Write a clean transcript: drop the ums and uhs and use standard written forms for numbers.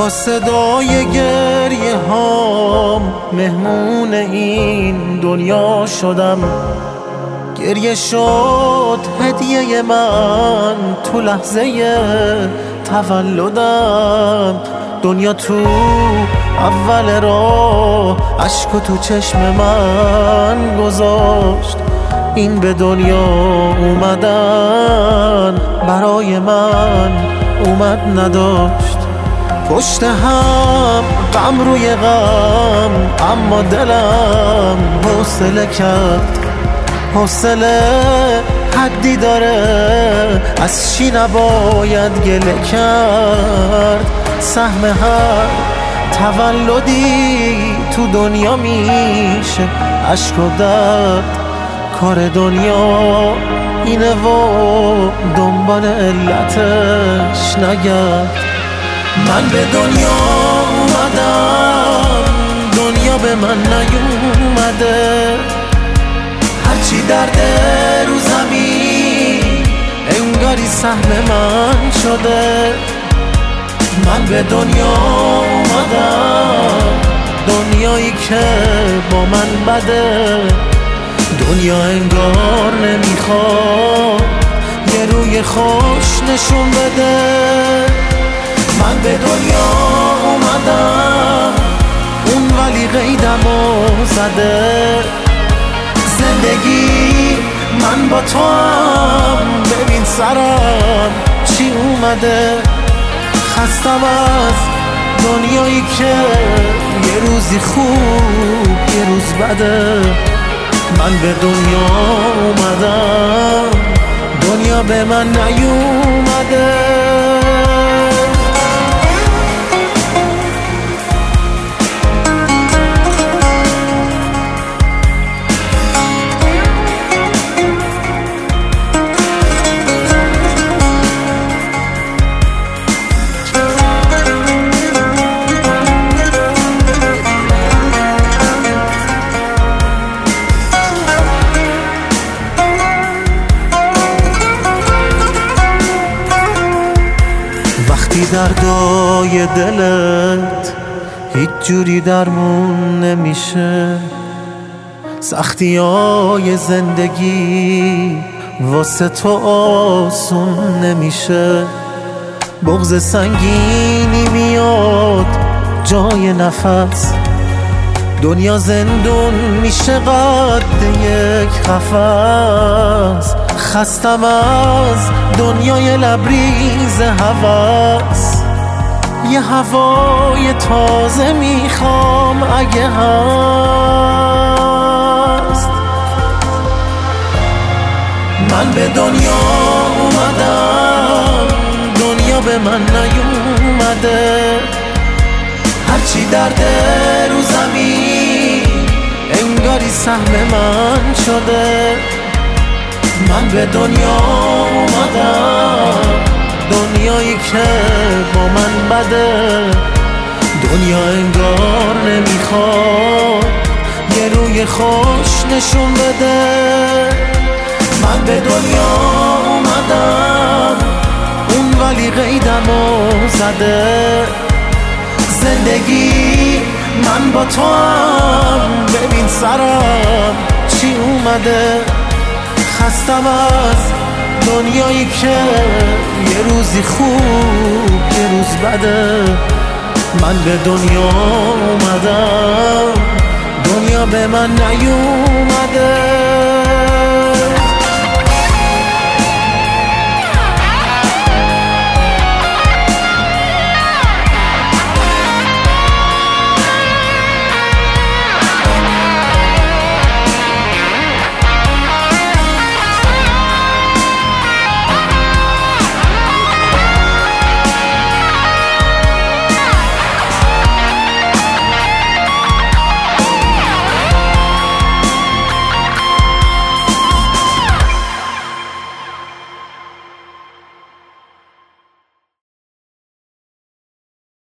با صدای گریه هام مهمون این دنیا شدم. گریه شد هدیه من تو لحظه تولدم. دنیا تو اول راه اشکو تو چشم من گذاشت. این به دنیا اومدن برای من اومد نداشت. پشت هم غم روی غم، اما دلم حوصله کرد. حوصله حدی داره، از چی نباید گله کرد. سهم هر تولدی تو دنیا میشه اشک و درد. کار دنیا اینه و دنبال علتش نگرد. من به دنیا اومدم، دنیا به من نیومده. هرچی درده رو زمین انگاری سهم من شده. من به دنیا اومدم، دنیایی که با من بده. دنیا انگار نمیخواد یه روی خوش نشون بده. من به دنیا اومدم، اون ولی قیدمو زده. زندگی من با تو هم، ببین سرم چی اومده. خستم از دنیایی که یه روزی خوب یه روز بده. من به دنیا اومدم، دنیا به من نیومده. وقتی دردای دلت هیچ جوری درمون نمیشه، سختیای زندگی واسه تو آسون نمیشه. بغض سنگینی میاد جای نفس، دنیا زندون میشه قد یک قفس. خستم از دنیای لبریز هوس، یه هوای تازه میخوام اگه هست. من به دنیا اومدم، دنیا به من نیومده. هرچی درده رو زمین انگاری سهم من شده. من به دنیا اومدم، دنیایی که با من بده. دنیا انگار نمیخواد یه روی خوش نشون بده. من به دنیا اومدم، اون ولی قیدمو زده. زندگی من با تو هم، ببین سرم چی اومده. خستم از دنیایی که یه روزی خوب یه روز بده. من به دنیا اومدم، دنیا به من نیومده.